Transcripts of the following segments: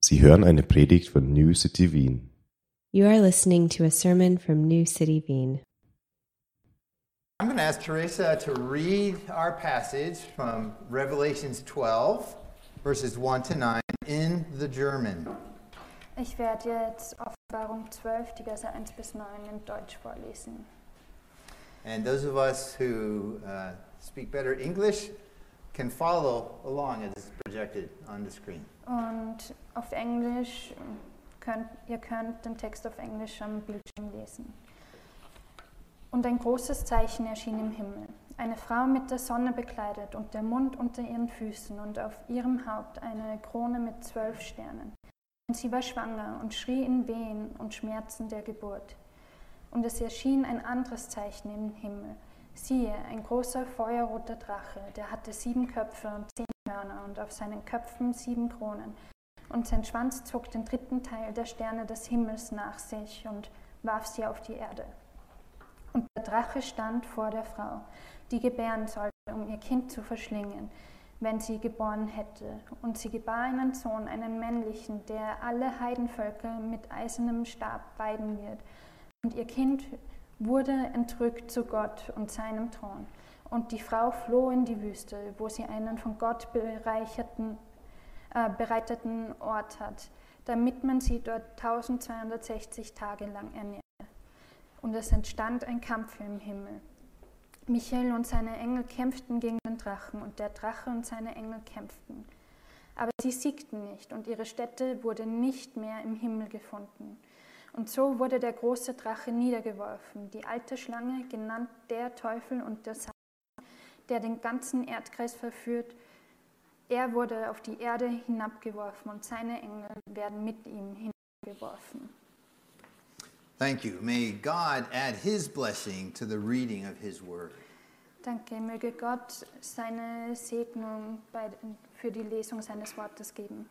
Sie hören eine Predigt von New City Wien. You are listening to a sermon from New City Wien. I'm going to ask Teresa to read our passage from Revelations 12, verses 1 to 9 in the German. Ich werde jetzt Offenbarung 12, die Verse 1 bis 9 in Deutsch vorlesen. And those of us who speak better English can follow along as it's projected on the screen. Und auf Englisch könnt den Text auf Englisch am Bildschirm lesen. Und ein großes Zeichen erschien im Himmel. Eine Frau mit der Sonne bekleidet und der Mond unter ihren Füßen und auf ihrem Haupt eine Krone mit 12 Sternen. Und sie war schwanger und schrie in Wehen und Schmerzen der Geburt. Und es erschien ein anderes Zeichen im Himmel. Siehe, ein großer feuerroter Drache, der hatte 7 Köpfe und 10 Hörner und auf seinen Köpfen 7 Kronen. Und sein Schwanz zog den 3. Teil der Sterne des Himmels nach sich und warf sie auf die Erde. Und der Drache stand vor der Frau, die gebären sollte, um ihr Kind zu verschlingen, wenn sie geboren hätte. Und sie gebar einen Sohn, einen männlichen, der alle Heidenvölker mit eisernem Stab weiden wird. Und ihr Kind wurde entrückt zu Gott und seinem Thron. Und die Frau floh in die Wüste, wo sie einen von Gott bereiteten Ort hat, damit man sie dort 1260 Tage lang ernährt. Und es entstand ein Kampf im Himmel. Michael und seine Engel kämpften gegen den Drachen, und der Drache und seine Engel kämpften. Aber sie siegten nicht, und ihre Stätte wurde nicht mehr im Himmel gefunden. Und so wurde der große Drache niedergeworfen, die alte Schlange, genannt der Teufel und der Satan, der den ganzen Erdkreis verführt. Er wurde auf die Erde hinabgeworfen, und seine Engel werden mit ihm hinabgeworfen. Thank you. May God add His blessing to the reading of His Word. Danke, möge Gott seine Segnung für die Lesung seines Wortes geben.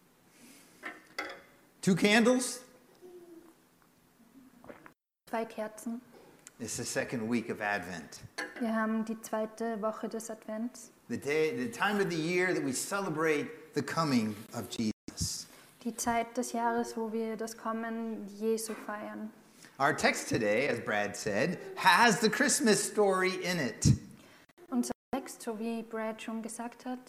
2 candles. 2 Kerzen. It's the second week of Advent. Wir haben die 2. Woche des Advents. The time of the year that we celebrate the coming of Jesus. Die Zeit des Jahres, wo wir das Kommen Jesu feiern. Our text today, as Brad said, has the Christmas story in it. Unser Text, so wie Brad schon gesagt hat,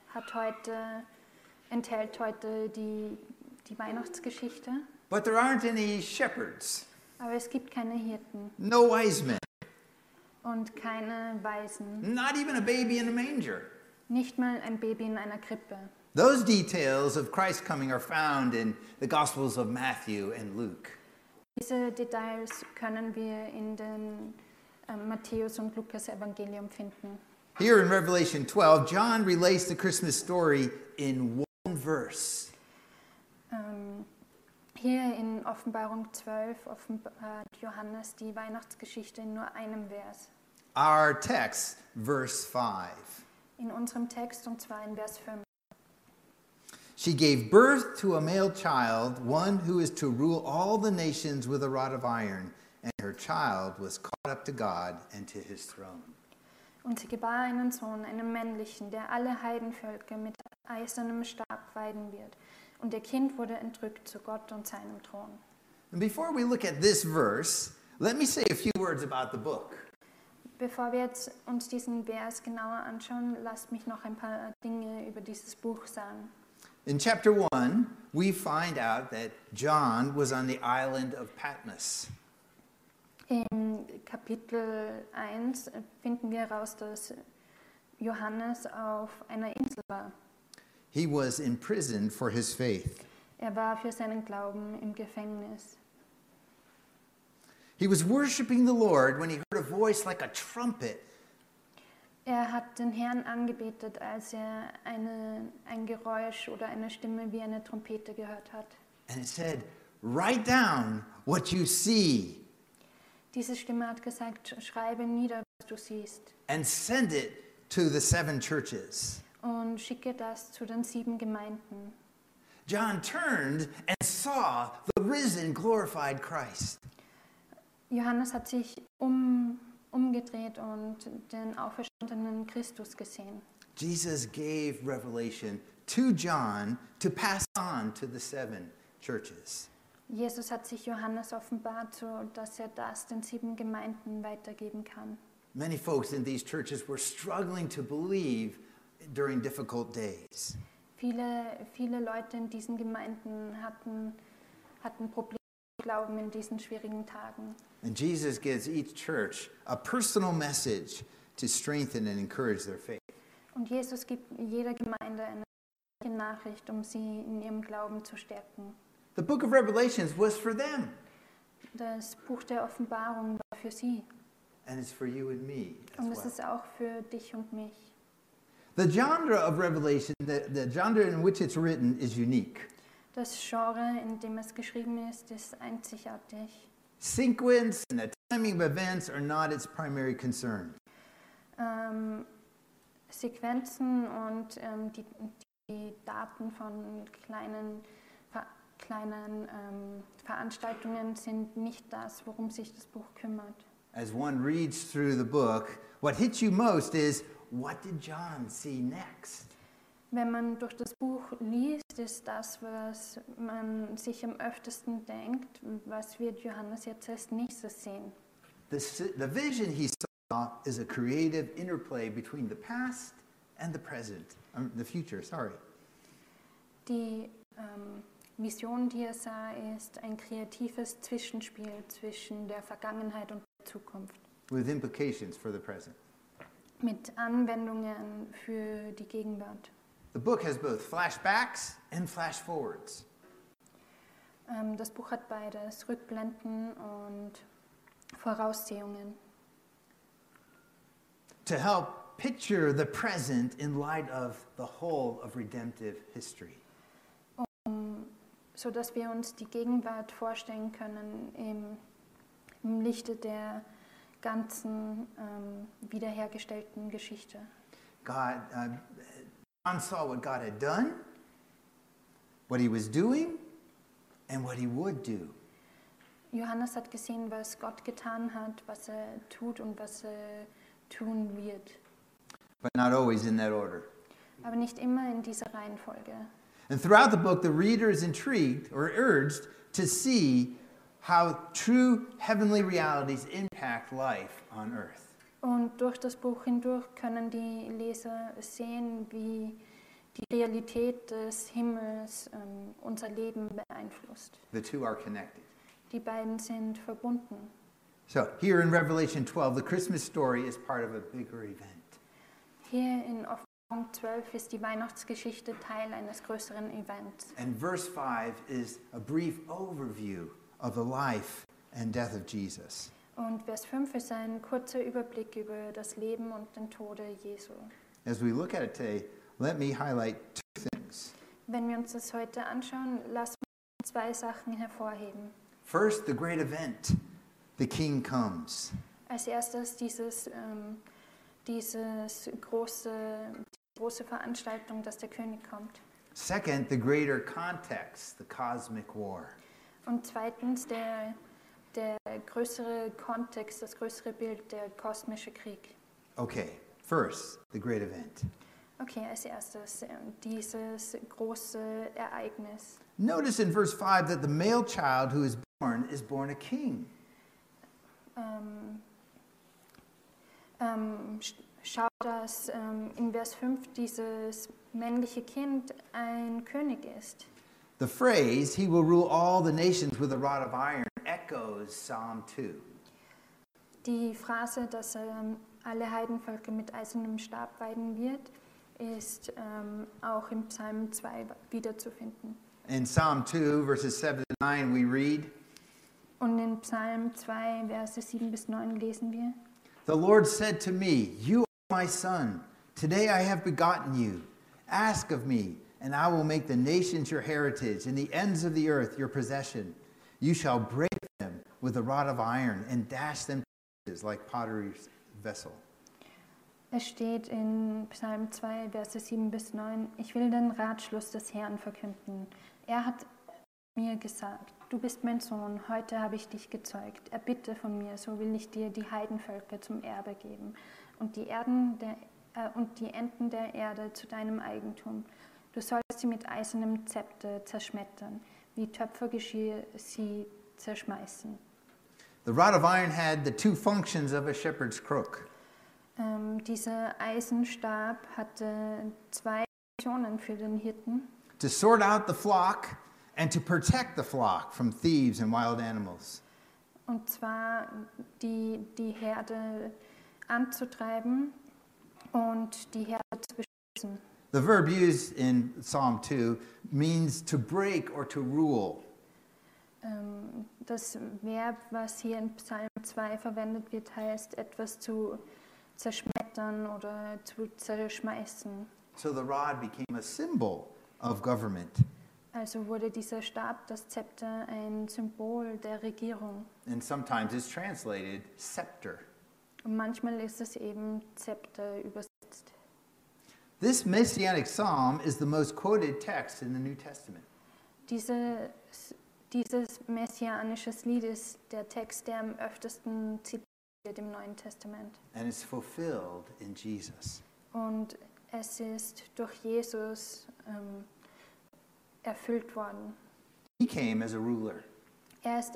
enthält heute die Weihnachtsgeschichte. But there aren't any shepherds. Aber es gibt keine Hirten. No wise men. Und keine Weisen. Not even a baby in a manger. Nicht mal ein Baby in einer Krippe. Those details of Christ's coming are found in the Gospels of Matthew and Luke. Diese Details können wir in den Matthäus- und Lukas-Evangelium finden. Here in Revelation 12, John relates the Christmas story in one verse. Hier in Offenbarung 12 offenbart Johannes die Weihnachtsgeschichte in nur einem Vers. Our text, verse 5. In unserem Text, und zwar in Vers 5. She gave birth to a male child, one who is to rule all the nations with a rod of iron, and her child was caught up to God and to his throne. Und sie gebar einen Sohn, einen männlichen, der alle Heidenvölker mit eisernem Stab weiden wird. Und ihr Kind wurde entrückt zu Gott und seinem Thron. And before we look at this verse, let me say a few words about the book. Bevor wir jetzt uns diesen Vers genauer anschauen, lasst mich noch ein paar Dinge über dieses Buch sagen. In chapter 1, we find out that John was on the island of Patmos. In Kapitel 1 finden wir heraus, dass Johannes auf einer Insel war. He was imprisoned for his faith. Er war für seinen Glauben im Gefängnis. He was worshiping the Lord when he heard a voice like a trumpet. Er hat den Herrn angebetet, als er ein Geräusch oder eine Stimme wie eine Trompete gehört hat. And it said, "Write down what you see Diese Stimme hat gesagt, schreibe nieder, was du siehst, and send it to the 7 churches." und schicke das zu den 7 Gemeinden. John turned and saw the risen, glorified Christ. Johannes hat sich umgedreht und den auferstandenen Christus gesehen. Jesus gave revelation to John to pass on to the 7 churches. Jesus hat sich Johannes offenbart, so dass er das den 7 Gemeinden weitergeben kann. Many folks in these churches were struggling to believe during difficult days. Viele Leute in diesen Gemeinden hatten Probleme mit Glauben in diesen schwierigen Tagen. And Jesus gives each church a personal message to strengthen and encourage their faith. Und Jesus gibt jeder Gemeinde eine Nachricht, um sie in ihrem Glauben zu stärken. The book of Revelations was for them. Das Buch der Offenbarung war für sie. And it's for you and me Und as es well. ist auch für dich und mich. The genre of Revelation, the genre in which it's written is unique. Das Genre, in dem es geschrieben ist einzigartig. Sequence and the timing of events are not its primary concern. Sequenzen und die Daten von kleinen Veranstaltungen sind nicht das, worum sich das Buch kümmert. As one reads through the book, what hits you most is, what did John see next? Wenn man durch das Buch liest, ist das, was man sich am öftesten denkt, was wird Johannes jetzt als nächstes sehen. The vision he saw is a creative interplay between the past and the future, sorry. Die Vision, die er sah, ist ein kreatives Zwischenspiel zwischen der Vergangenheit und der Zukunft. With implications for the present. Mit Anwendungen für die Gegenwart. The book has both flashbacks and flash forwards. Das Buch hat beides, Rückblenden und Voraussehungen. To help picture the present in light of the whole of redemptive history. So dass wir uns die Gegenwart vorstellen können im Lichte der ganzen wiederhergestellten Geschichte. John saw what God had done, what he was doing, and what he would do. Johannes hat gesehen, was Gott getan hat, was er tut und was er tun wird. But not always in that order. Aber nicht immer in dieser Reihenfolge. And throughout the book, the reader is intrigued or urged to see how true heavenly realities impact life on earth. Und durch das Buch hindurch können die Leser sehen, wie die Realität des Himmels unser Leben beeinflusst. The two are connected. Die beiden sind verbunden. So here in Revelation 12, the Christmas story is part of a bigger event. Hier in Offenbarung 12 ist die Weihnachtsgeschichte Teil eines größeren Events. And verse 5 is a brief overview of the life and death of Jesus. Und Vers 5 ist ein kurzer Überblick über das Leben und den Tode Jesu. As we look at it today, let me highlight 2 things. Wenn wir uns das heute anschauen, lassen wir 2 Sachen hervorheben. First, the great event, the King comes. Als erstes diese große Veranstaltung, dass der König kommt. Second, the greater context, the cosmic war. Und zweitens der größere Kontext, das größere Bild, der kosmische Krieg. Okay, first, the great event. Okay, als erstes dieses große Ereignis. Notice in verse 5 that the male child who is born a king. Schau, dass in Vers 5 dieses männliche Kind ein König ist. The phrase, he will rule all the nations with a rod of iron, echoes Psalm 2. Die Phrase, dass er alle Heidenvölker mit eisernem Stab weiden wird, ist auch im Psalm 2 wiederzufinden. In Psalm 2, verses 7 to 9, we read, Und in Psalm 2, Verse 7 bis 9 lesen wir: The Lord said to me, you are my son. Today I have begotten you. Ask of me, and I will make the nations your heritage, and the ends of the earth your possession. You shall break them with a rod of iron, and dash them to pieces like potter's vessel. Es steht in Psalm 2, Verse 7 bis 9: Ich will den Ratschluss des Herrn verkünden. Er hat mir gesagt: Du bist mein Sohn, heute habe ich dich gezeugt. Erbitte von mir, so will ich dir die Heidenvölker zum Erbe geben und die Enden der Erde zu deinem Eigentum. Du sollst sie mit eisernem Zepter zerschmettern, wie Töpfergeschirr sie zerschmeißen. The rod of iron had the two functions of a shepherd's crook. Dieser Eisenstab hatte zwei Funktionen für den Hirten. To sort out the flock and to protect the flock from thieves and wild animals. Und zwar die Herde anzutreiben und die Herde zu beschützen. The verb used in Psalm 2 means to break or to rule. Das Verb, was hier in Psalm 2 verwendet wird, heißt etwas zu zerschmettern oder zu zerschmeißen. So the rod became a symbol of government. Also wurde dieser Stab, das Zepter, ein Symbol der Regierung. And sometimes it's translated scepter. Und manchmal ist es eben Zepter übersetzt. This messianic psalm is the most quoted text in the New Testament. Dieses messianische Lied ist der Text, der am öftesten zitiert wird im Neuen Testament. And it's fulfilled in Jesus. Und es ist durch Jesus erfüllt worden. He came as a ruler. Er ist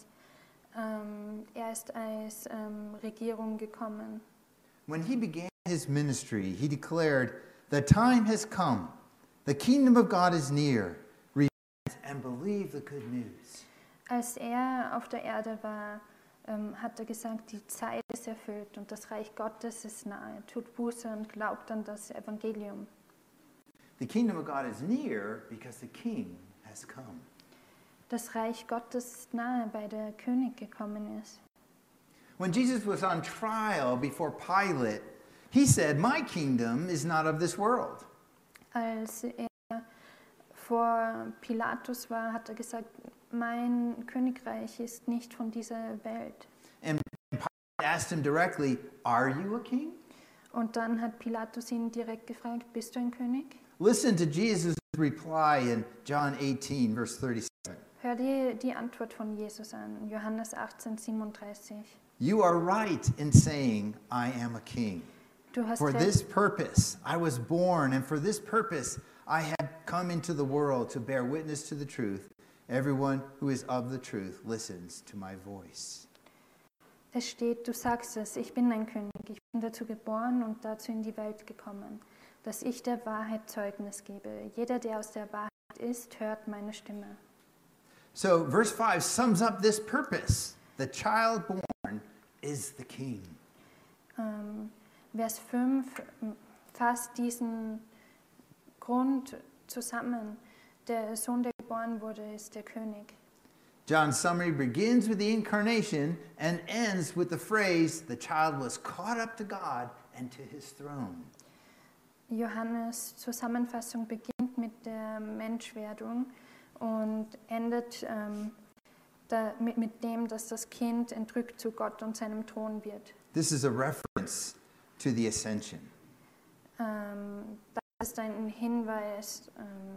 als Regierung gekommen. When he began his ministry, he declared, "The time has come. The kingdom of God is near. Repent and believe the good news." Als er auf der Erde war, hat er gesagt, die Zeit ist erfüllt und das Reich Gottes ist nahe. Tut Buße und glaubt an das Evangelium. The kingdom of God is near because the king has come. Das Reich Gottes ist nahe, weil der König gekommen ist. When Jesus was on trial before Pilate, he said, "My kingdom is not of this world." Als er vor Pilatus war, hat er gesagt, mein Königreich ist nicht von dieser Welt. And Pilate asked him directly, "Are you a king?" Und dann hat Pilatus ihn direkt gefragt, bist du ein König? Listen to Jesus' reply in John 18, verse 37. Hör dir die Antwort von Jesus an, Johannes 18, 37. You are right in saying, "I am a king." Du hast For recht, this purpose I was born, and for this purpose I have come into the world to bear witness to the truth. Everyone who is of the truth listens to my voice. es steht, du sagst es, ich bin ein König, ich bin dazu geboren und dazu in die Welt gekommen, dass ich der Wahrheit Zeugnis gebe. Jeder, der aus der Wahrheit ist, hört meine Stimme. So verse 5 sums up this purpose. The child born is the king. Vers 5 fasst diesen Grund zusammen. Der Sohn, der geboren wurde, ist der König. John's summary begins with the incarnation and ends with the phrase, "The child was caught up to God and to his throne." Johannes Zusammenfassung beginnt mit der Menschwerdung und endet mit dem, dass das Kind entrückt zu Gott und seinem Thron wird. This is a reference to the ascension. Das ist ein Hinweis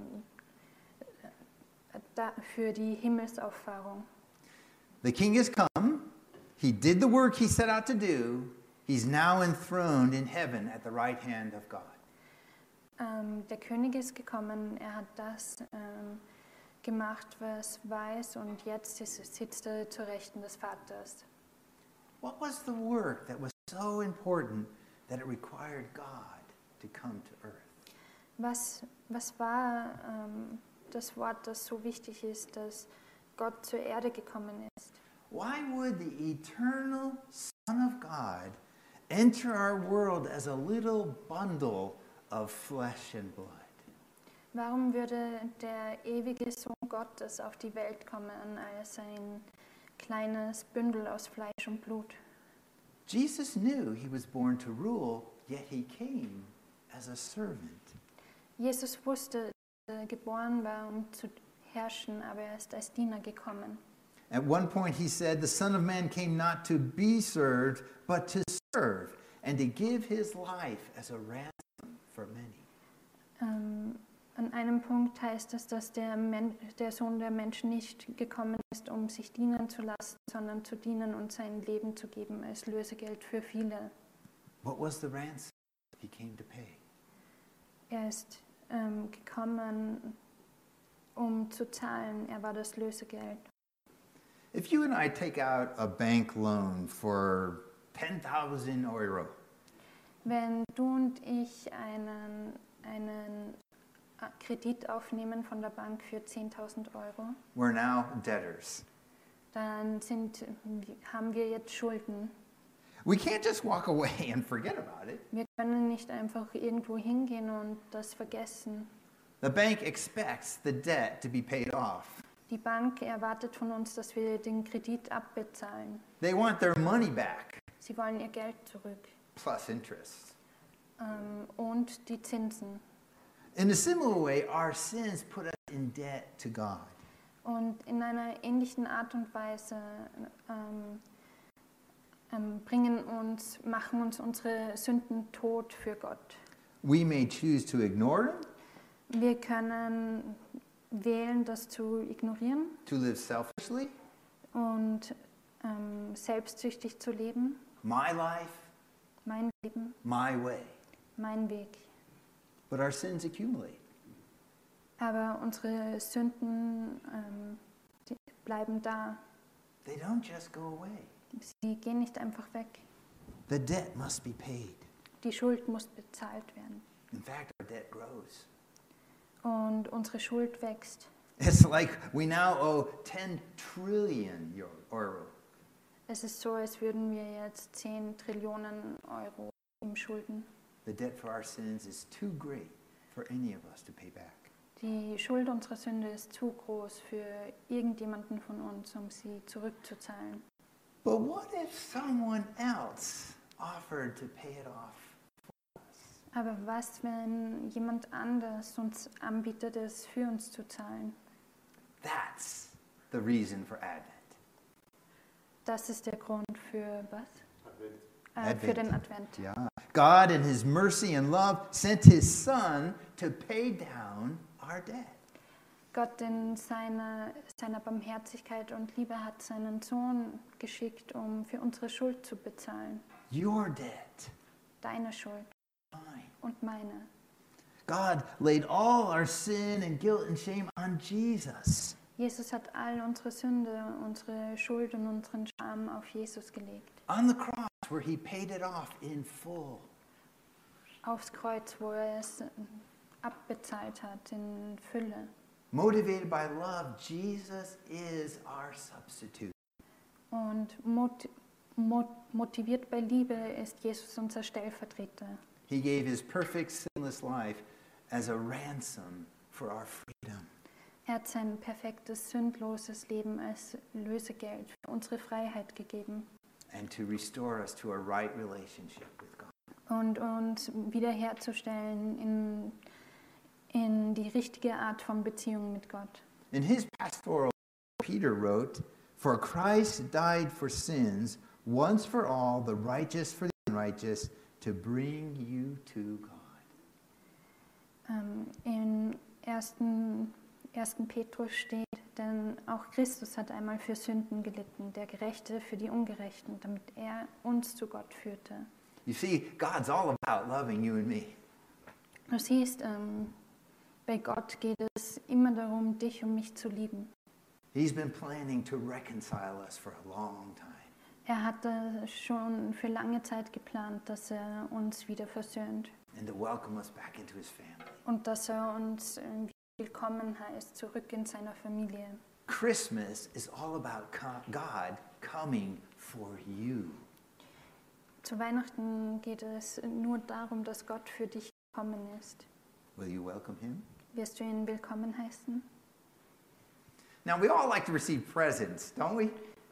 für die Himmelsauffahrung. The king has come. He did the work he set out to do. He's now enthroned in heaven at the right hand of God. Der König ist gekommen, er hat das gemacht, was weiß, und jetzt sitzt er zur Rechten des Vaters. What was the work that was so important that it required God to come to earth? Was war das Wort, das so wichtig ist, dass Gott zur Erde gekommen ist? Why would the eternal Son of God enter our world as a little bundle of flesh and blood? Warum würde der ewige Sohn Gottes auf die Welt kommen als ein kleines Bündel aus Fleisch und Blut? Jesus knew he was born to rule, yet he came as a servant. Jesus wusste, dass er geboren war, um zu herrschen, aber er ist als Diener gekommen. At one point he said, "The Son of Man came not to be served, but to serve, and to give his life as a ransom for many." An einem Punkt heißt es, dass der Sohn der Menschen nicht gekommen ist, um sich dienen zu lassen, sondern zu dienen und sein Leben zu geben als Lösegeld für viele. What was the ransom he came to pay? Er ist gekommen, um zu zahlen. Er war das Lösegeld. If you and I take out a bank loan for 10,000 euro, Wenn du und ich einen Kredit aufnehmen von der Bank für 10.000 Euro, we're now debtors. dann haben wir jetzt Schulden. We can't just walk away and forget about it. Wir können nicht einfach irgendwo hingehen und das vergessen. The bank expects the debt to be paid off. Die Bank erwartet von uns, dass wir den Kredit abbezahlen. They want their money back, Sie wollen ihr Geld zurück plus interest. und die Zinsen. In a similar way, our sins put us in debt to God. Und in einer ähnlichen Art und Weise machen uns unsere Sünden tot für Gott. We may choose to ignore them, Wir können wählen, das zu ignorieren to live selfishly, und selbstsüchtig zu leben. my life, Mein Leben, my way. mein Weg. But our sins accumulate. Aber unsere Sünden die bleiben da. They don't just go away. Sie gehen nicht einfach weg. The debt must be paid. Die Schuld muss bezahlt werden. In fact, our debt grows. Und unsere Schuld wächst. It's like we now owe 10 trillion euro. Es ist so, als würden wir jetzt 10 Trillionen Euro ihm schulden. The debt for our sins is too great for any of us to pay back. Die Schuld unserer Sünde ist zu groß für irgendjemanden von uns, um sie zurückzuzahlen. But what if someone else offered to pay it off? Aber was, wenn jemand anders uns anbietet, es für uns zu zahlen? That's the reason for Advent. Das ist der Grund für was? Advent. Für den Advent. Yeah. God in his mercy and love sent his son to pay down our debt. Gott in seiner Barmherzigkeit und Liebe hat seinen Sohn geschickt, um für unsere Schuld zu bezahlen. Your debt, Deine Schuld mine. und meine. God laid all our sin and guilt and shame on Jesus. Jesus hat all unsere Sünde, unsere Schuld und unseren Scham auf Jesus gelegt. On the cross where he paid it off in full. Aufs Kreuz, wo er es abbezahlt hat in Fülle. Motivated by love, Jesus is our substitute. Und motiviert bei Liebe ist Jesus unser Stellvertreter. He gave his perfect sinless life as a ransom for our freedom. Er hat sein perfektes, sündloses Leben als Lösegeld für unsere Freiheit gegeben And to restore us to a right relationship with God. und uns wiederherzustellen in die richtige Art von Beziehung mit Gott. In his pastoral, Peter wrote, "For Christ died for sins, once for all, the righteous for the unrighteous, to bring you to God." Im 1. Petrus steht, denn auch Christus hat einmal für Sünden gelitten, der Gerechte für die Ungerechten, damit er uns zu Gott führte. You see, God's all about loving you and me. Du siehst, bei Gott geht es immer darum, dich und mich zu lieben. He's been planning to reconcile us for a long time. Er hatte schon für lange Zeit geplant, dass er uns wieder versöhnt And to welcome us back into his family. und dass er uns willkommen heißt, zurück in seiner Familie. Christmas is all about God coming for you. Zu Weihnachten geht es nur darum, dass Gott für dich gekommen ist. Will you welcome him? Wirst du ihn willkommen heißen? Now, we all like to receive presents, don't we?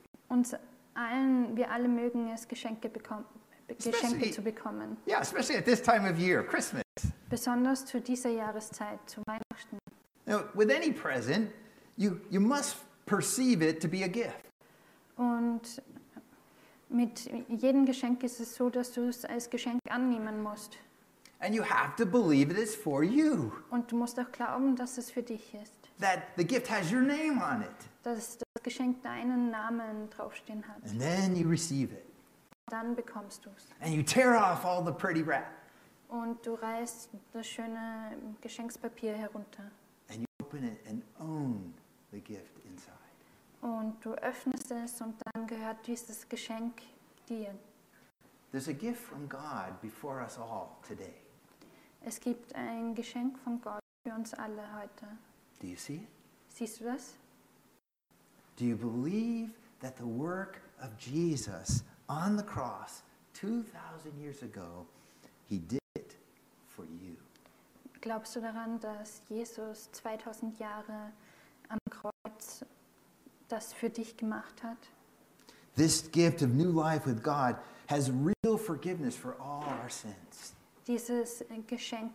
Wir alle mögen es, Geschenke zu bekommen. Yeah, especially at this time of year, Christmas. Besonders zu dieser Jahreszeit, zu Weihnachten. Now, with any present, you must perceive it to be a gift. Und mit jedem Geschenk ist es so, dass du es als Geschenk annehmen musst. And you have to believe it is for you. Und du musst auch glauben, dass es für dich ist. That the gift has your name on it. Dass das Geschenk deinen Namen draufstehen hat. And then you receive it. Dann bekommst du es. And you tear off all the pretty wrap. Und du reißt das schöne Geschenkspapier herunter. And you open it and own the gift inside. Und du öffnest es und dann gehört dieses Geschenk dir. There's a gift from God before us all today. Es gibt ein Geschenk von Gott für uns alle heute. Do you see it? Siehst du das? Do you believe that the work of Jesus on the cross 2,000 years ago, he did it for you? Glaubst du daran, dass Jesus 2000 Jahre am Kreuz das für dich gemacht hat? This gift of new life with God has real forgiveness for all our sins. Dieses Geschenk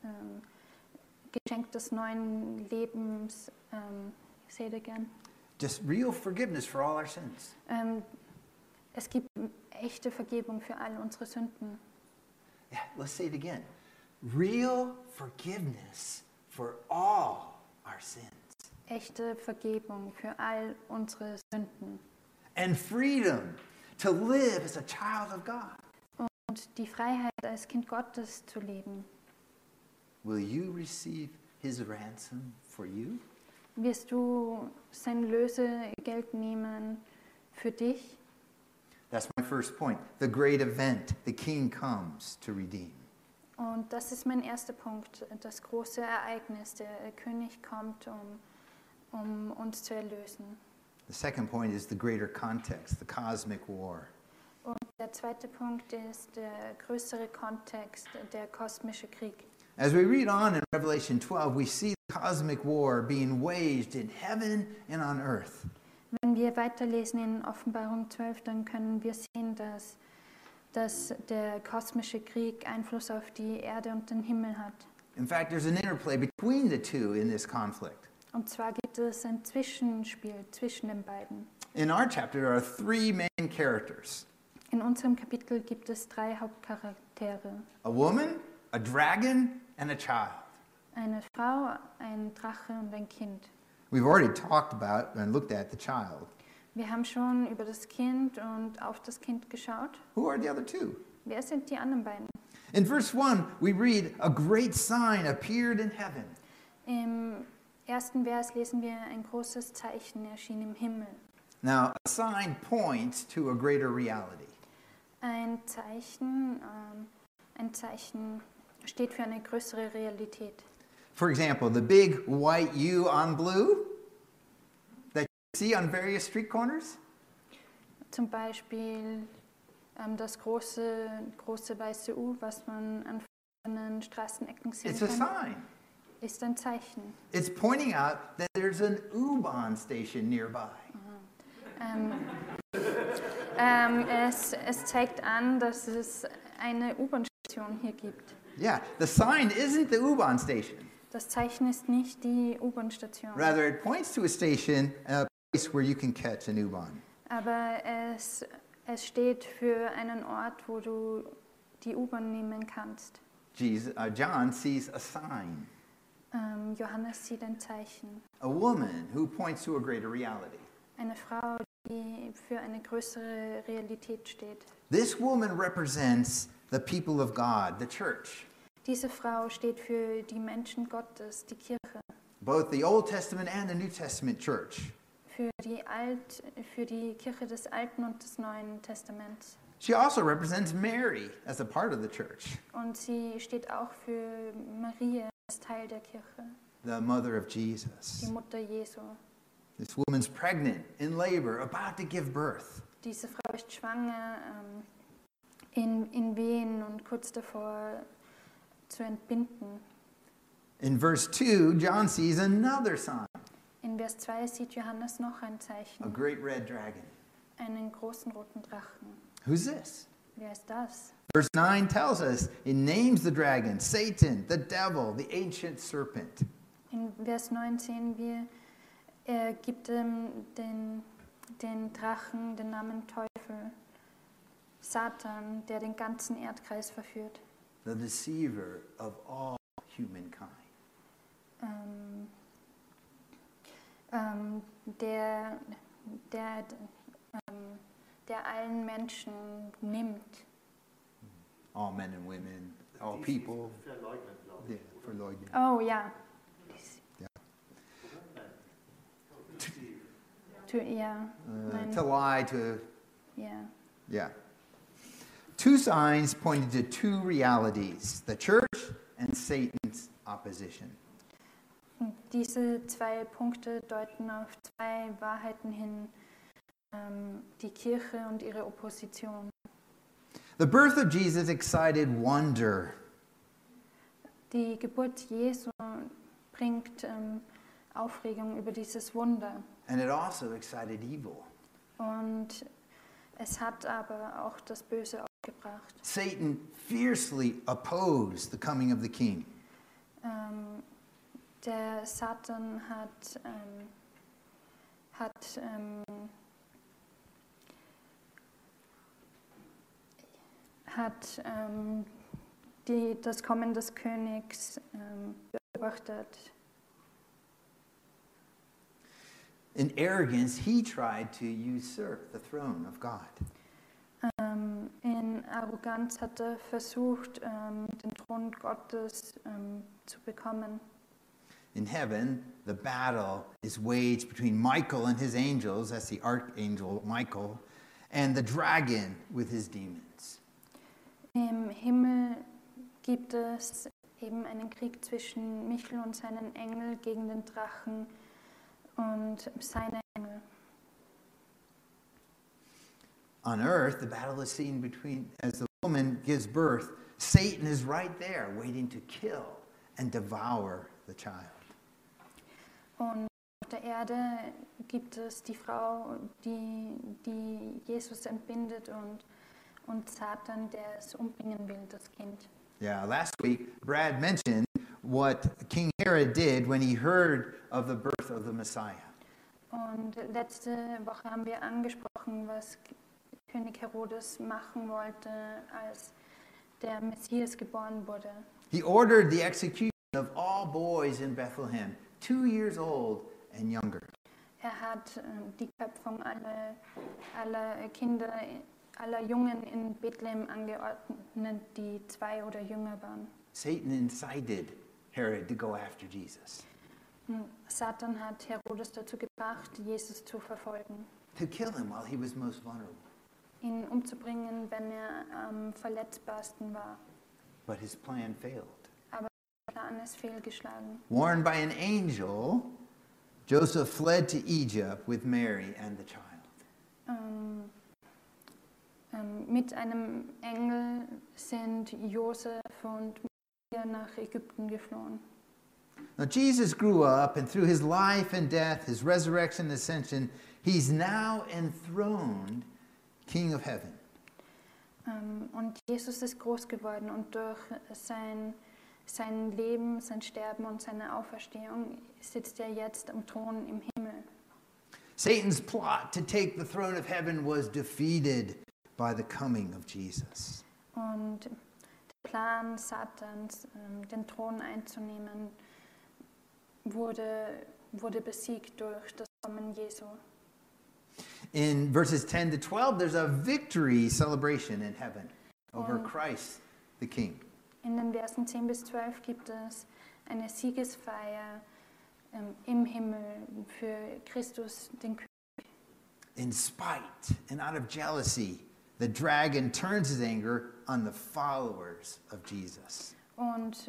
des neuen Lebens, say it again. Just real forgiveness for all our sins. Es gibt echte Vergebung für all unsere Sünden. Yeah, let's say it again. Real forgiveness for all our sins. Echte Vergebung für all unsere Sünden. And freedom to live as a child of God. Und die Freiheit, als Kind Gottes zu leben. Will you receive his ransom for you? Wirst du sein Lösegeld nehmen für dich? That's my first point. The great event, the king comes to redeem. Und das ist mein erster Punkt, das große Ereignis. Der König kommt, um uns zu erlösen. The second point is the greater context, the cosmic war. Und der zweite Punkt ist der größere Kontext, der kosmische Krieg. As we read on in Revelation 12, we see the cosmic war being waged in heaven and on earth. Wenn wir weiterlesen in Offenbarung 12, dann können wir sehen, dass der kosmische Krieg Einfluss auf die Erde und den Himmel hat. In fact, there's an interplay between the two in this conflict. Und zwar gibt es ein Zwischenspiel zwischen den beiden. In our chapter, there are three main characters: In unserem Kapitel gibt es 3 Hauptcharaktere. a woman, a dragon, and a child. Eine Frau, ein Drache und ein Kind. We've already talked about and looked at the child. Wir haben schon über das Kind und auf das Kind geschaut. Who are the other two? Wer sind die anderen beiden? In verse 1, we read, a great sign appeared in heaven. Im ersten Vers lesen wir, ein großes Zeichen erschien im Himmel. Now, a sign points to a greater reality. Ein Zeichen steht für eine größere Realität. For example, the big white U on blue that you see on various street corners. Zum Beispiel das große weiße U, was man an verschiedenen Straßenecken sehen It's a kann, sign. ist ein Zeichen. It's pointing out that there's an U-Bahn station nearby. Es zeigt an, dass es eine U-Bahn-Station hier gibt. Yeah, the sign isn't the U-Bahn station. Das Zeichen ist nicht die U-Bahn-Station, Rather, it points to a station, a place where you can catch an U-Bahn. aber es steht für einen Ort, wo du die U-Bahn nehmen kannst. John sees a sign, Johannes sieht ein Zeichen. a woman who points to a greater reality. Eine Frau, die für eine größere Realität steht. This woman represents the people of God, the church. Diese Frau steht für die Menschen Gottes, die Kirche, Both the Old Testament and the New Testament church. für die Kirche des Alten und des Neuen Testaments. She also represents Mary as a part of the church, Und sie steht auch für Maria als Teil der Kirche, the mother of Jesus. die Mutter Jesu. This woman's pregnant, in labor, about to give birth. Diese Frau ist schwanger, in Wehen und kurz davor zu entbinden. In verse 2, John sees another sign, In Vers 2 sieht Johannes noch ein a Zeichen, great red dragon. einen großen roten Drachen. Who's this? Wer ist das? Verse 9 tells us it names the dragon, Satan, the devil, the ancient serpent. In Vers 9 sehen wir, er gibt den Drachen den Namen Teufel, Satan, der den ganzen Erdkreis verführt. The deceiver of all humankind. Der allen Menschen nimmt. All men and women, all people. Yeah, verleugnen. Oh ja. Ja. Ja. Nein. To lie, to, Ja. yeah. Two signs pointed to two realities, the church and Satan's opposition. Und diese zwei Punkte deuten auf zwei Wahrheiten hin, die Kirche und ihre Opposition. The birth of Jesus excited wonder. Die Geburt Jesu bringt Aufregung über dieses Wunder. And it also excited evil. Und es hat aber auch das Böse aufgebracht. Satan fiercely opposed the coming of the king. Der Satan hat das Kommen des Königs beobachtet. In arrogance, he tried to usurp the throne of God. In Arroganz hat er versucht, den Thron Gottes zu bekommen. In heaven, the battle is waged between Michael and his angels, that's the archangel Michael, and the dragon with his demons. Im Himmel gibt es eben einen Krieg zwischen Michael und seinen Engeln gegen den Drachen und seine Engel. On earth, the battle is seen between, as the woman gives birth, Satan is right there waiting to kill and devour the child. Und auf der Erde gibt es die Frau, die Jesus entbindet und Satan, der es umbringen will, das Kind. Yeah, last week, Brad mentioned what King Herod did when he heard of the birth of the Messiah. Und letzte Woche haben wir angesprochen, was König Herodes machen wollte, als der Messias geboren wurde. He ordered the execution of all boys in Bethlehem, 2 years old and younger. Hat die Köpfung aller Kinder, aller Jungen in Bethlehem angeordnet, die 2 oder jünger waren. Satan incited Herod to go after Jesus, Satan hat Herodes dazu gebracht, Jesus zu verfolgen, to kill him while he was most vulnerable. ihn umzubringen, wenn er am verletzbarsten war. But his plan failed. Aber der Plan ist fehlgeschlagen. Warned by an angel, Joseph fled to Egypt with Mary and the child. Mit einem Engel sind Josef und Maria nach Ägypten geflohen. Now Jesus grew up, and through his life and death, his resurrection and ascension, he's now enthroned King of Heaven. Und Jesus ist groß geworden und durch sein Leben, sein Sterben und seine Auferstehung sitzt er jetzt am Thron im Himmel. Satan's plot to take the throne of heaven was defeated by the coming of Jesus. Und der Plan Satans, den Thron einzunehmen, wurde besiegt durch das Kommen Jesu. In verses 10 to 12, there's a victory celebration in heaven over Christ the King. In den Versen 10 bis 12 gibt es eine Siegesfeier im Himmel für Christus, den König. In spite and out of jealousy, the dragon turns his anger on the followers of Jesus. Und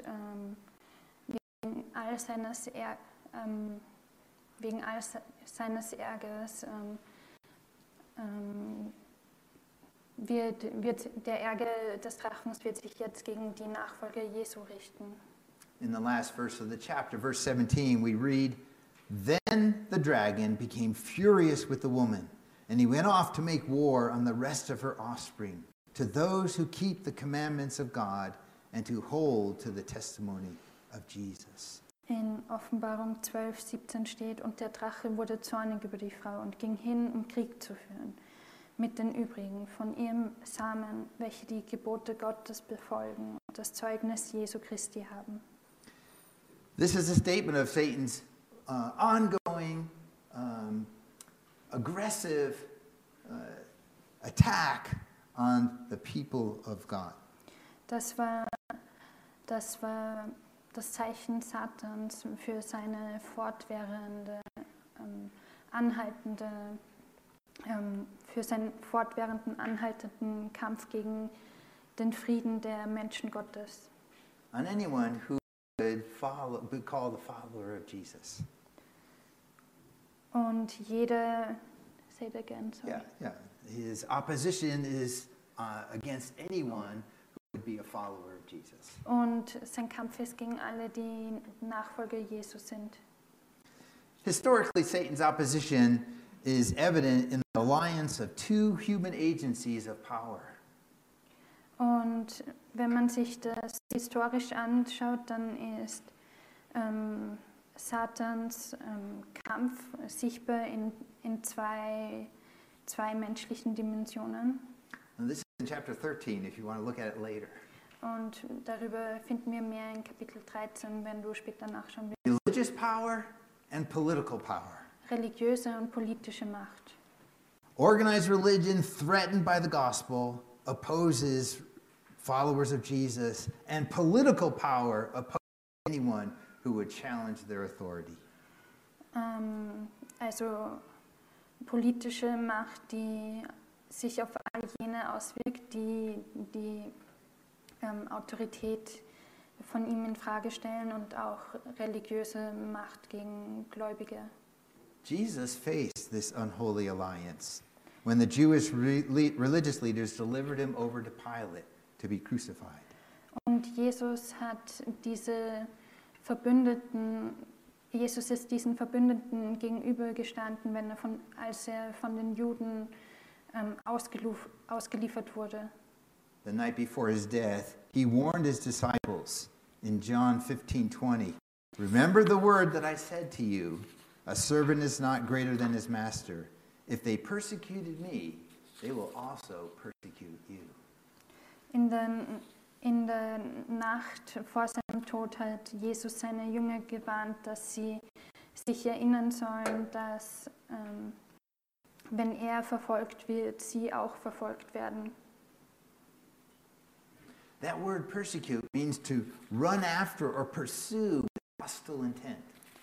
wegen all seines Ärgers wird der Ärger des Drachens wird sich jetzt gegen die Nachfolger Jesu richten. In the last verse of the chapter, verse 17, we read, "Then the dragon became furious with the woman, and he went off to make war on the rest of her offspring, to those who keep the commandments of God and to hold to the testimony of Jesus." In Offenbarung 12:17 steht, und der Drache wurde zornig über die Frau und ging hin, um Krieg zu führen mit den übrigen von ihrem Samen, welche die Gebote Gottes befolgen und das Zeugnis Jesu Christi haben. This is a statement of Satan's ongoing, aggressive attack on the people of God. Das war Das war das Zeichen Satans für seine fortwährende, für seinen fortwährenden, anhaltenden Kampf gegen den Frieden der Menschen Gottes. On anyone who would be called a follower of Jesus. Und jede, say it again, sorry. Yeah. His opposition is against anyone who would be a follower of Jesus. Und sein Kampf ist gegen alle, die Nachfolger Jesus sind. Historically, Satan's opposition is evident in the alliance of two human agencies of power. Und wenn man sich das historisch anschaut, dann ist Satans Kampf sichtbar in zwei menschlichen Dimensionen. And this is in chapter 13, if you want to look at it later. Und darüber finden wir mehr in Kapitel 13, wenn du später nachschauen willst. Religious power and political power. Religiöse und politische Macht. Organized religion threatened by the gospel opposes followers of Jesus, and political power opposes anyone who would challenge their authority. Also politische Macht, die sich auf all jene auswirkt, die Autorität von ihm in Frage stellen, und auch religiöse Macht gegen Gläubige. Jesus faced this unholy alliance when the Jewish religious leaders delivered him over to Pilate to be crucified. Und Jesus ist diesen Verbündeten gegenübergestanden, als er von den Juden ausgeliefert wurde. The night before his death, he warned his disciples in John 15:20, "Remember the word that I said to you, a servant is not greater than his master. If they persecuted me, they will also persecute you." In der Nacht vor seinem Tod hat Jesus seine Jünger gewarnt, dass sie sich erinnern sollen, dass wenn er verfolgt wird, sie auch verfolgt werden. That word persecute means to run after or pursue with hostile intent.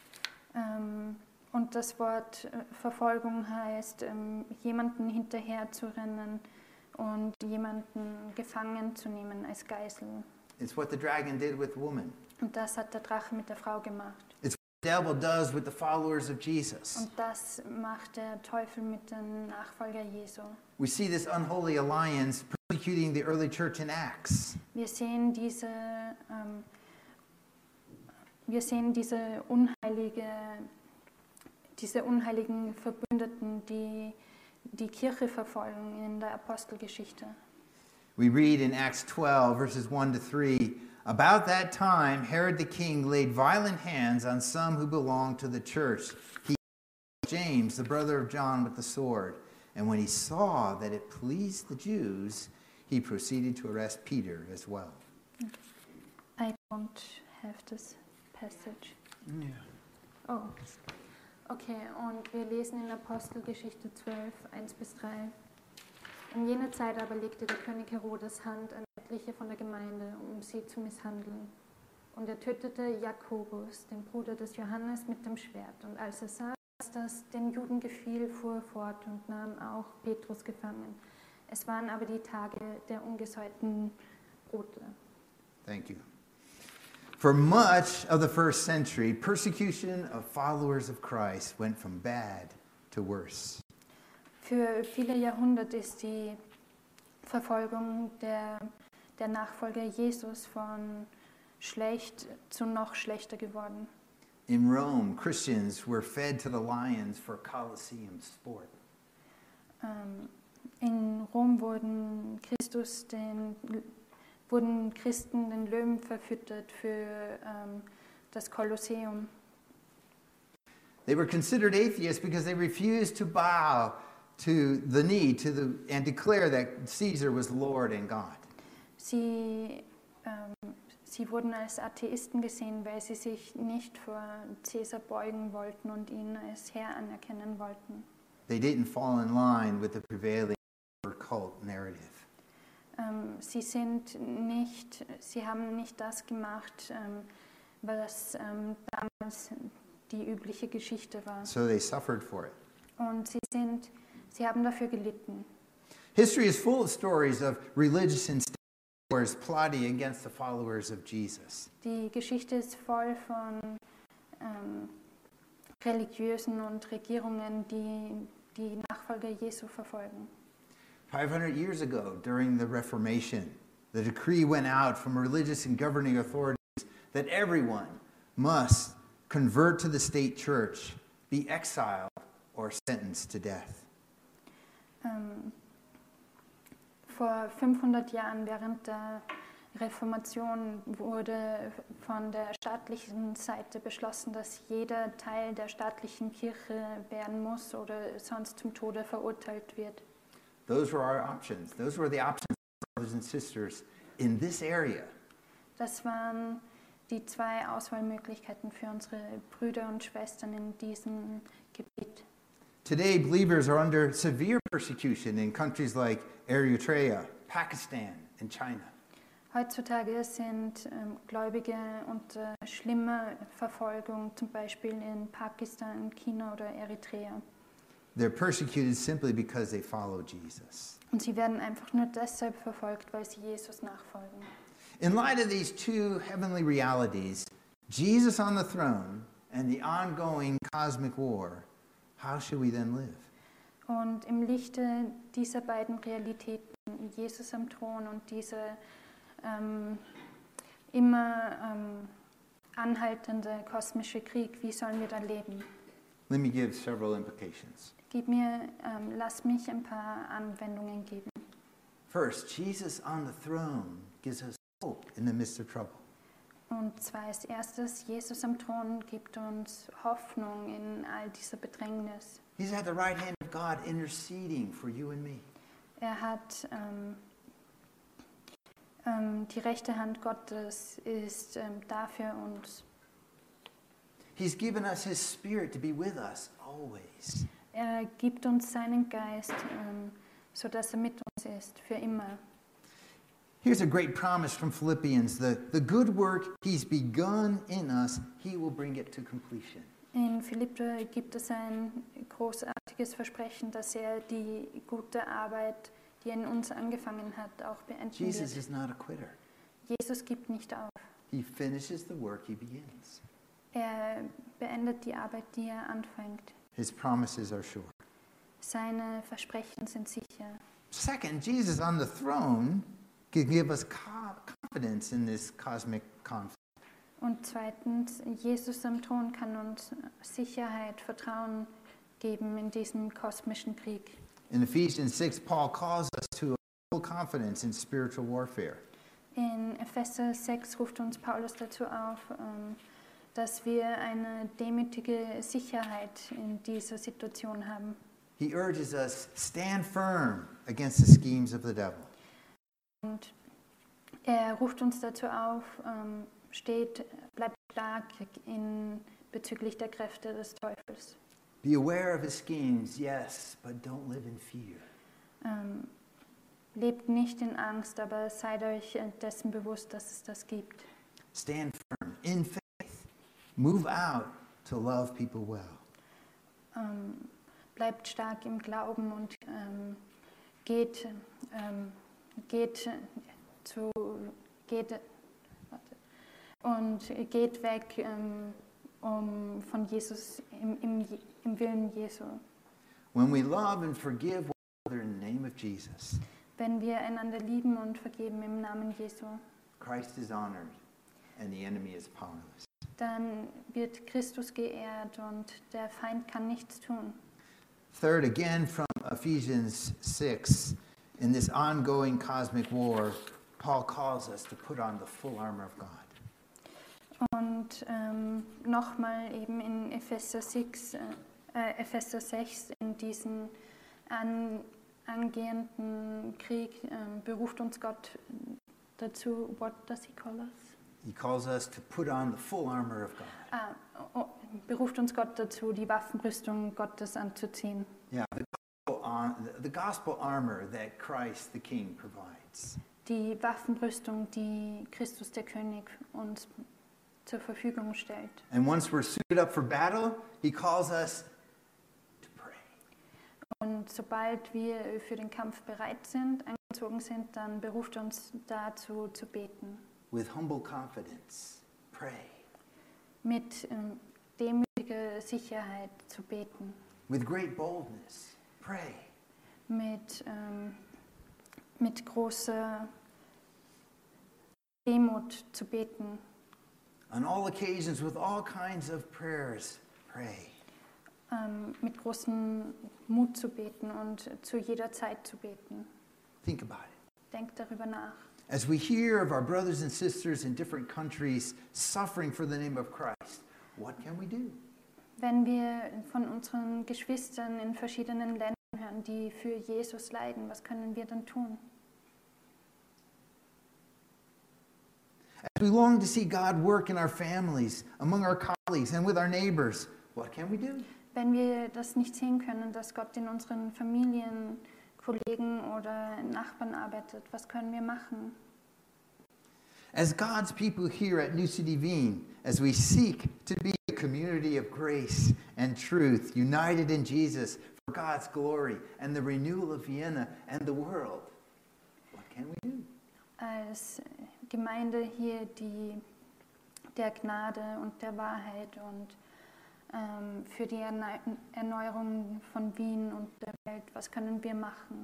Und das Wort Verfolgung heißt, jemanden hinterher zu rennen und jemanden gefangen zu nehmen als Geisel. It's what the dragon did with the woman. Und das hat der Drache mit der Frau gemacht. It's what the devil does with the followers of Jesus. Und das macht der Teufel mit den Nachfolgern Jesu. We see this unholy alliance persecuting the early church in Acts. Wir sehen diese unheiligen Verbündeten, die die Kirche verfolgen in der Apostelgeschichte. We read in Acts 12, verses 1 to 3, "About that time, Herod the king laid violent hands on some who belonged to the church. He killed James, the brother of John, with the sword. And when he saw that it pleased the Jews, he proceeded to arrest Peter as well." I don't have this passage. Yeah. Oh, okay, und wir lesen in Apostelgeschichte 12, 1-3. In jener Zeit aber legte der König Herodes Hand an etliche von der Gemeinde, um sie zu misshandeln. Und er tötete Jakobus, den Bruder des Johannes, mit dem Schwert. Und als er sah, dass das den Juden gefiel, fuhr er fort und nahm auch Petrus gefangen. Es waren aber die Tage der ungesäuerten Brote. Thank you. For much of the first century, persecution of followers of Christ went from bad to worse. Für viele Jahrhunderte ist die Verfolgung der Nachfolger Jesus von schlecht zu noch schlechter geworden. In Rome, Christians were fed to the lions for Colosseum sport. In Rom wurden Christen den Löwen verfüttert für das Kolosseum. They were considered atheists because they refused to bow to the knee and declare that Caesar was Lord and God. Sie wurden als Atheisten gesehen, weil sie sich nicht vor Caesar beugen wollten und ihn als Herr anerkennen wollten. They didn't fall in line with the prevailing cult narrative. Sie haben nicht das gemacht, was damals die übliche Geschichte war. So they suffered for it. Und sie haben dafür gelitten. History is full of stories of religious and state wars plotting against the followers of Jesus. Die Geschichte ist voll von religiösen und Regierungen, die die Nachfolger Jesu verfolgen. 500 years ago, during the Reformation, the decree went out from religious and governing authorities that everyone must convert to the state church, be exiled, or sentenced to death. Vor 500 Jahren während der Reformation wurde von der staatlichen Seite beschlossen, dass jeder Teil der staatlichen Kirche werden muss oder sonst zum Tode verurteilt wird. Those were our options. Those were the options for brothers and sisters in this area. Das waren die zwei Auswahlmöglichkeiten für unsere Brüder und Schwestern in diesem Gebiet. Today, believers are under severe persecution in countries like Eritrea, Pakistan, and China. Heutzutage sind Gläubige unter schlimmer Verfolgung, zum Beispiel in Pakistan, China oder Eritrea. They're persecuted simply because they follow Jesus. Und sie werden einfach nur deshalb verfolgt, weil sie Jesus nachfolgen. In light of these two heavenly realities, Jesus on the throne and the ongoing cosmic war, how should we then live? Und im Lichte dieser beiden Realitäten, Jesus am Thron und dieser immer anhaltende kosmische Krieg, wie sollen wir da leben? Let me give several implications. Lass mich ein paar Anwendungen geben. First, Jesus on the throne gives us hope in the midst of trouble. Und zwar als erstes, Jesus am Thron gibt uns Hoffnung in all dieser Bedrängnis. He's at the right hand of God interceding for you and me. Er hat die rechte Hand Gottes ist da für uns. He's given us His Spirit to be with us always. Er gibt uns seinen Geist, sodass er mit uns ist, für immer. Here's a great promise from Philippians. The good work He's begun in us, He will bring it to completion. In Philipper gibt es ein großartiges Versprechen, dass er die gute Arbeit, die er in uns angefangen hat, auch beenden Jesus wird. is not a quitter. Jesus gibt nicht auf. He finishes the work He begins. Er beendet die Arbeit, die er anfängt. His promises are sure. Seine Versprechen sind sicher. Second, Jesus on the throne can give us confidence in this cosmic conflict. Und zweitens, Jesus am Thron kann uns Sicherheit, Vertrauen geben in diesem kosmischen Krieg. In Ephesians 6, Paul calls us to a full confidence in spiritual warfare. In Epheser 6 ruft uns Paulus dazu auf, dass wir eine demütige Sicherheit in dieser Situation haben. He urges us, stand firm against the schemes of the devil. Und er ruft uns dazu auf, bleibt stark bezüglich der Kräfte des Teufels. Be aware of his schemes, yes, but don't live in fear. Lebt nicht in Angst, aber seid euch dessen bewusst, dass es das gibt. Stand firm in faith. Move out to love people well. Bleibt stark im Glauben und geht weg von Jesus im Willen Jesu. When we love and forgive one another in the name of Jesus, Wenn wir einander lieben und vergeben im Namen Jesu, Christ is honored and the enemy is powerless. dann wird Christus geehrt und der Feind kann nichts tun. Third, again from Ephesians 6, in this ongoing cosmic war, Paul calls us to put on the full armor of God. Und nochmal eben in Epheser 6, in diesen angehenden Krieg, beruft uns Gott dazu, what does he call us? He calls us to put on the full armor of God. Beruft uns Gott dazu, die Waffenrüstung Gottes anzuziehen. Yeah, the gospel armor that Christ the King provides. die Waffenrüstung, die Christus der König uns zur Verfügung stellt. And once we're suited up for battle, he calls us to pray. Und sobald wir für den Kampf bereit sind, angezogen sind, dann beruft er uns dazu zu beten. With humble confidence, pray. Mit demütiger Sicherheit zu beten. With great boldness, pray. Mit großer Demut zu beten. On all occasions, with all kinds of prayers, pray. Mit großem Mut zu beten und zu jeder Zeit zu beten. Think about it. Denkt darüber nach. As we hear of our brothers and sisters in different countries suffering for the name of Christ, what can we do? Wenn wir von unseren Geschwistern in verschiedenen Ländern hören, die für Jesus leiden, was können wir dann tun? As we long to see God work in our families, among our colleagues, and with our neighbors, what can we do? Wenn wir das nicht sehen können, dass Gott in unseren Familien, Kollegen oder Nachbarn arbeitet, was können wir machen? As God's people here at New City Wien, as we seek to be a community of grace and truth, united in Jesus for God's glory and the renewal of Vienna and the world, what can we do? Als Gemeinde hier, die der Gnade und der Wahrheit und für die Erneuerung von Wien und der Welt, was können wir machen?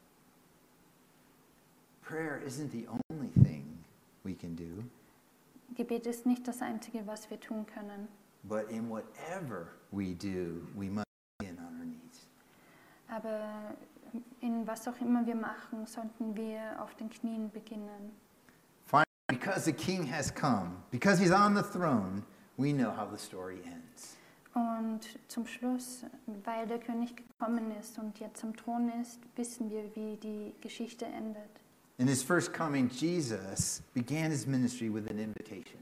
Prayer isn't the only thing we can do, Gebet ist nicht das Einzige, was wir tun können. but in whatever we do, we must begin on our knees. Aber in was auch immer wir machen, sollten wir auf den Knien beginnen. Finally, because the King has come, because he's on the throne, we know how the story ends. Und zum Schluss, weil der König gekommen ist und jetzt am Thron ist, wissen wir, wie die Geschichte endet. In his first coming, Jesus began his ministry with an invitation.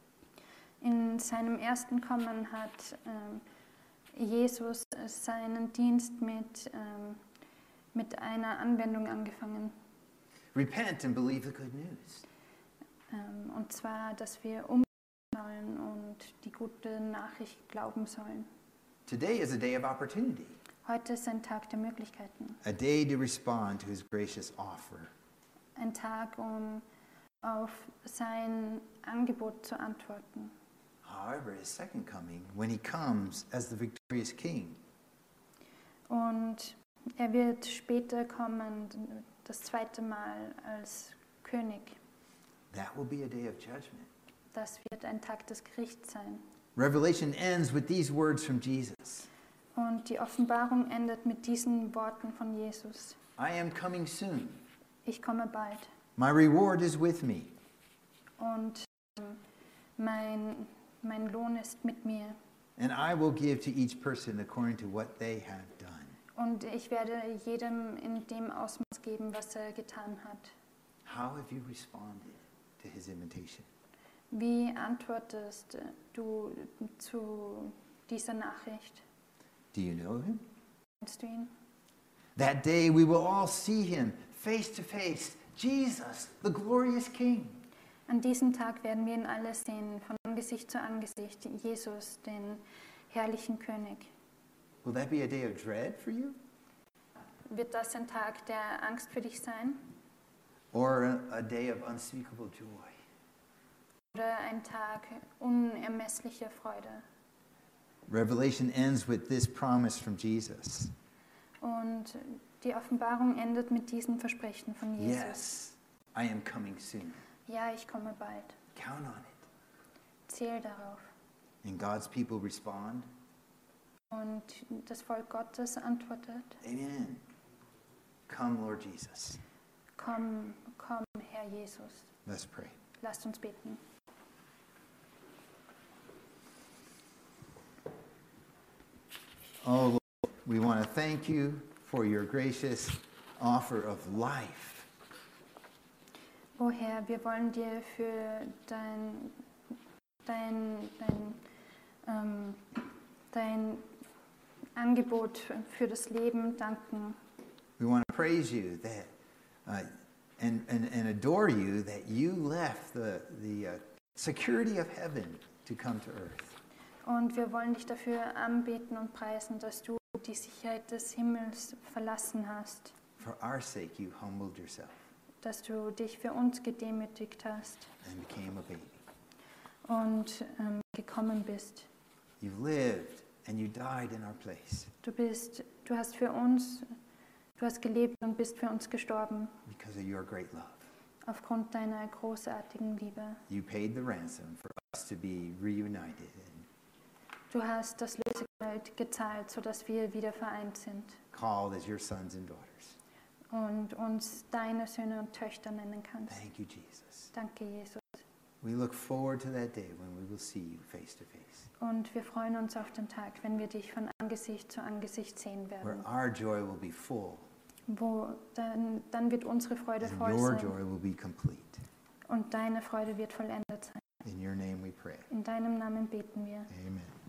In seinem ersten Kommen hat Jesus seinen Dienst mit einer Anwendung angefangen. Repent and believe the good news. Und zwar, dass wir umkehren sollen und die gute Nachricht glauben sollen. Today is a day of opportunity, Heute ist ein Tag der Möglichkeiten. a day to respond to his gracious offer. Ein Tag, um auf sein Angebot zu antworten. However, his second coming, when he comes as the victorious king, Und er wird später kommen, das zweite Mal als König. that will be a day of judgment. Das wird ein Tag des Gerichts sein. Revelation ends with these words from Jesus. Und die Offenbarung endet mit diesen Worten von Jesus. I am coming soon. Ich komme bald. My reward is with me. Und mein Lohn ist mit mir. And I will give to each person according to what they have done. Und ich werde jedem in dem Ausmaß geben, was er getan hat. How have you responded to his invitation? Wie antwortest du zu dieser Nachricht? Do you know him? Kennst du ihn? That day we will all see him face to face, Jesus, the glorious King. An diesem Tag werden wir ihn alle sehen, von Angesicht zu Angesicht, Jesus, den herrlichen König. Will that be a day of dread for you? Wird das ein Tag der Angst für dich sein? Or a day of unspeakable joy? Oder ein Tag unermesslicher Freude? Revelation ends with this promise from Jesus. Und die Offenbarung endet mit diesem Versprechen von Jesus. Yes, I am coming soon. Ja, ich komme bald. Count on it. Zähl darauf. And God's people respond, Und das Volk Gottes antwortet, Amen. Come, Lord Jesus. komm, komm, Herr Jesus. Let's pray. Lasst uns beten. Oh, Lord, we want to thank you for your gracious offer of life. O Herr, wir wollen dir für dein Angebot für das Leben danken. We want to praise you that and adore you that you left the security of heaven to come to earth. Und wir wollen dich dafür anbeten und preisen, dass du die Sicherheit des Himmels verlassen hast. For our sake, you humbled yourself Dass du dich für uns gedemütigt hast and became a baby. und gekommen bist. You lived and you died in our place Du hast gelebt und bist für uns gestorben, because of your great love. aufgrund deiner großartigen Liebe. You paid the ransom for us to be reunited. Du hast das Lösegeld gezahlt, sodass wir wieder vereint sind Called as your sons and daughters. und uns deine Söhne und Töchter nennen kannst. Thank you, Jesus. Danke, Jesus. We look forward to that day when we will see you face to face, Und wir freuen uns auf den Tag, wenn wir dich von Angesicht zu Angesicht sehen where werden. our joy will be full Wo dann wird unsere Freude and voll your sein joy will be complete. und deine Freude wird vollendet sein. In your name we pray. In deinem Namen beten wir. Amen.